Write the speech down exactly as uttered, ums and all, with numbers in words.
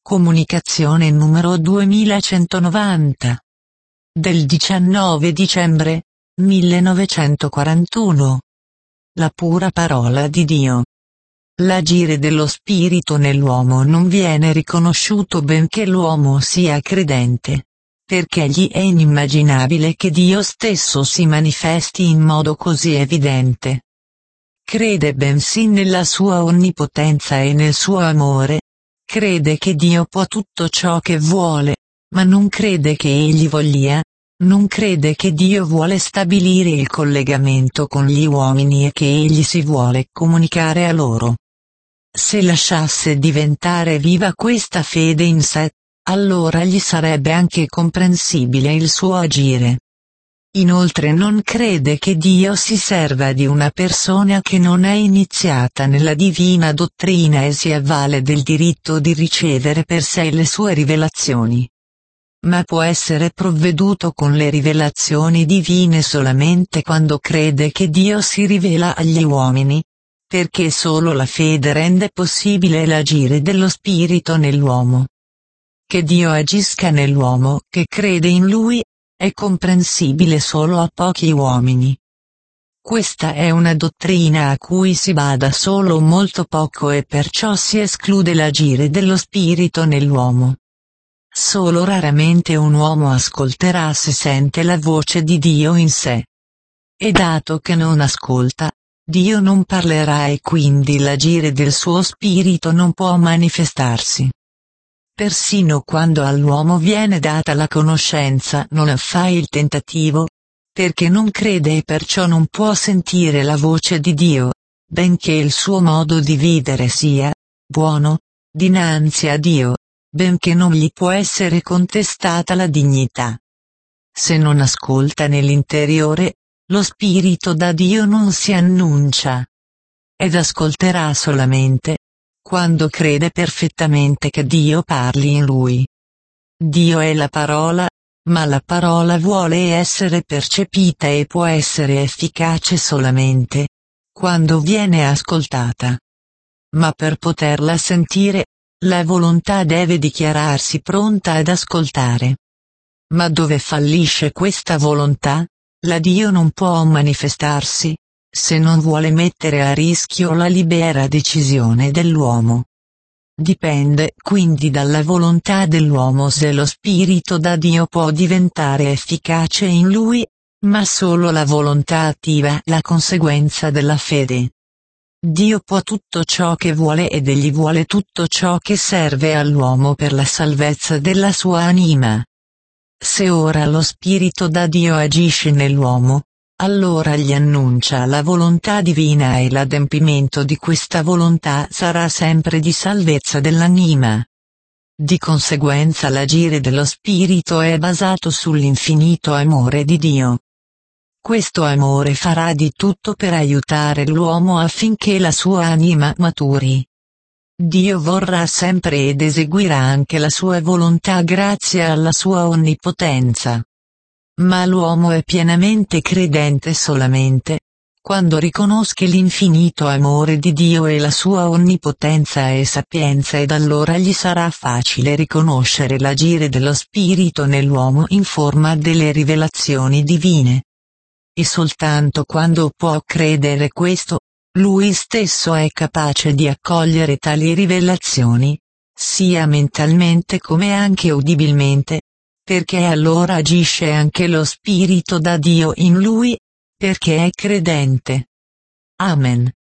Comunicazione numero duemilacentonovanta. Del diciannove dicembre millenovecentoquarantuno. La pura parola di Dio. L'agire dello Spirito nell'uomo non viene riconosciuto benché l'uomo sia credente, perché gli è inimmaginabile che Dio stesso si manifesti in modo così evidente. Crede bensì nella sua onnipotenza e nel suo amore. Crede che Dio può tutto ciò che vuole, ma non crede che egli voglia, non crede che Dio vuole stabilire il collegamento con gli uomini e che egli si vuole comunicare a loro. Se lasciasse diventare viva questa fede in sé, allora gli sarebbe anche comprensibile il suo agire. Inoltre non crede che Dio si serva di una persona che non è iniziata nella divina dottrina e si avvale del diritto di ricevere per sé le sue rivelazioni. Ma può essere provveduto con le rivelazioni divine solamente quando crede che Dio si rivela agli uomini, perché solo la fede rende possibile l'agire dello Spirito nell'uomo. Che Dio agisca nell'uomo che crede in Lui è comprensibile solo a pochi uomini. Questa è una dottrina a cui si bada solo molto poco e perciò si esclude l'agire dello Spirito nell'uomo. Solo raramente un uomo ascolterà se sente la voce di Dio in sé. E dato che non ascolta, Dio non parlerà e quindi l'agire del suo Spirito non può manifestarsi. Persino quando all'uomo viene data la conoscenza non fa il tentativo, perché non crede e perciò non può sentire la voce di Dio, benché il suo modo di vivere sia buono dinanzi a Dio, benché non gli può essere contestata la dignità. Se non ascolta nell'interiore, lo Spirito da Dio non si annuncia. Ed ascolterà solamente quando crede perfettamente che Dio parli in lui. Dio è la parola, ma la parola vuole essere percepita e può essere efficace solamente quando viene ascoltata. Ma per poterla sentire, la volontà deve dichiararsi pronta ad ascoltare. Ma dove fallisce questa volontà, la Dio non può manifestarsi, se non vuole mettere a rischio la libera decisione dell'uomo. Dipende quindi dalla volontà dell'uomo se lo Spirito da Dio può diventare efficace in lui, ma solo la volontà attiva la conseguenza della fede. Dio può tutto ciò che vuole ed egli vuole tutto ciò che serve all'uomo per la salvezza della sua anima. Se ora lo Spirito da Dio agisce nell'uomo, allora gli annuncia la volontà divina e l'adempimento di questa volontà sarà sempre di salvezza dell'anima. Di conseguenza l'agire dello Spirito è basato sull'infinito amore di Dio. Questo amore farà di tutto per aiutare l'uomo affinché la sua anima maturi. Dio vorrà sempre ed eseguirà anche la sua volontà grazie alla sua onnipotenza. Ma l'uomo è pienamente credente solamente quando riconosce l'infinito amore di Dio e la sua onnipotenza e sapienza ed allora gli sarà facile riconoscere l'agire dello Spirito nell'uomo in forma delle rivelazioni divine. E soltanto quando può credere questo, lui stesso è capace di accogliere tali rivelazioni, sia mentalmente come anche udibilmente, perché allora agisce anche lo Spirito da Dio in lui, perché è credente. Amen.